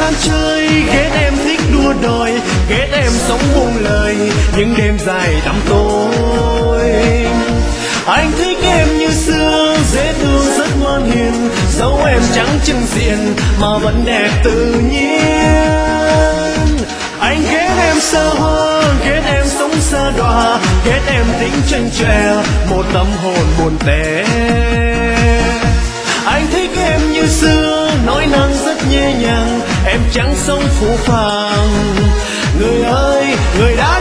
ham chơi, ghét em thích đua đòi, ghét em sống buông lời những đêm dài tăm tối. Anh thích em như xưa, dễ thương rất ngoan hiền, dẫu em chẳng chừng diện mà vẫn đẹp tự nhiên. Anh ghét em xa hoa, ghét em sống xa đọa, ghét em tính chênh chọe một tâm hồn buồn tẻ. Anh thích em như xưa, nói năng rất nhẹ nhàng, em chẳng sống phũ phàng. Người ơi, người đã